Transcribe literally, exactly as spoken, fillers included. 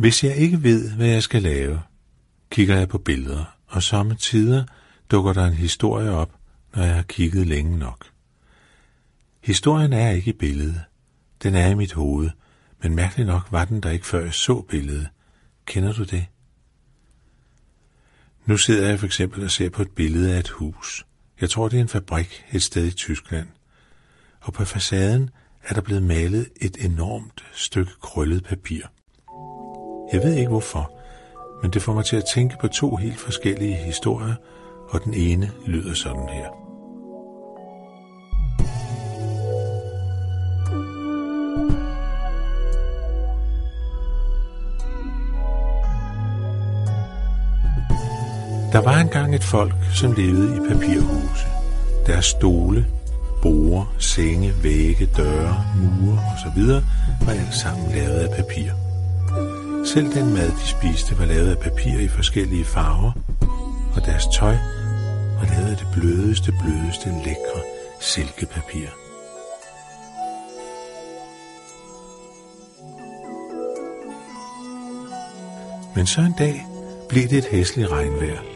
Hvis jeg ikke ved, hvad jeg skal lave, kigger jeg på billeder, og somme tider dukker der en historie op, når jeg har kigget længe nok. Historien er ikke i billedet. Den er i mit hoved, men mærkeligt nok var den der ikke, før jeg så billedet. Kender du det? Nu sidder jeg for eksempel og ser på et billede af et hus. Jeg tror, det er en fabrik et sted i Tyskland. Og på facaden er der blevet malet et enormt stykke krøllet papir. Jeg ved ikke hvorfor, men det får mig til at tænke på to helt forskellige historier, og den ene lyder sådan her. Der var engang et folk, som levede i papirhuse. Deres stole, borde, senge, vægge, døre, mure osv. var alt sammen lavet af papir. Selv den mad, de spiste, var lavet af papir i forskellige farver, og deres tøj var lavet af det blødeste, blødeste, lækre silkepapir. Men så en dag blev det et hæsligt regnvejr.